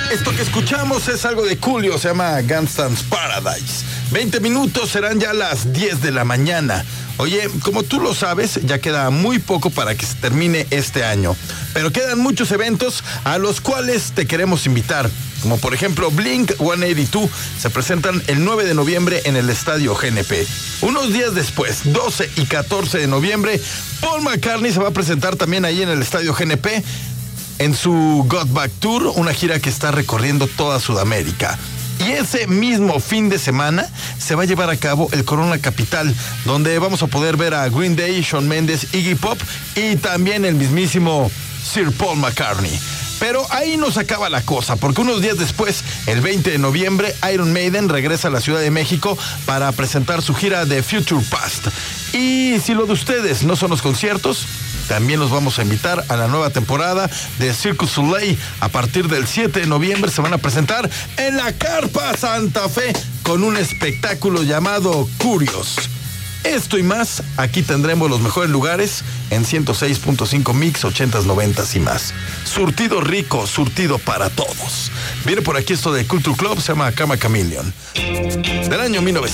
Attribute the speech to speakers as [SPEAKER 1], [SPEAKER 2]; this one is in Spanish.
[SPEAKER 1] Esto que escuchamos es algo de Coolio, se llama Gangsta's Paradise. 20 minutos, serán ya las 10 de la mañana. Oye, como tú lo sabes, ya queda muy poco para que se termine este año. Pero quedan muchos eventos a los cuales te queremos invitar. Como por ejemplo Blink-182 se presentan el 9 de noviembre en el Estadio GNP. Unos días después, 12 y 14 de noviembre, Paul McCartney se va a presentar también ahí en el Estadio GNP en su Got Back Tour, una gira que está recorriendo toda Sudamérica. Y ese mismo fin de semana se va a llevar a cabo el Corona Capital, donde vamos a poder ver a Green Day, Shawn Mendes, Iggy Pop y también el mismísimo Sir Paul McCartney. Pero ahí no se acaba la cosa, porque unos días después, el 20 de noviembre, Iron Maiden regresa a la Ciudad de México para presentar su gira de Future Past. Y si lo de ustedes no son los conciertos, también los vamos a invitar a la nueva temporada de Cirque du Soleil. A partir del 7 de noviembre se van a presentar en la Carpa Santa Fe con un espectáculo llamado Curios. Esto y más, aquí tendremos los mejores lugares en 106.5 Mix, 80s, 90s y más. Surtido rico, surtido para todos. Viene por aquí esto de Culture Club, se llama Karma Chameleon. Del año 1900.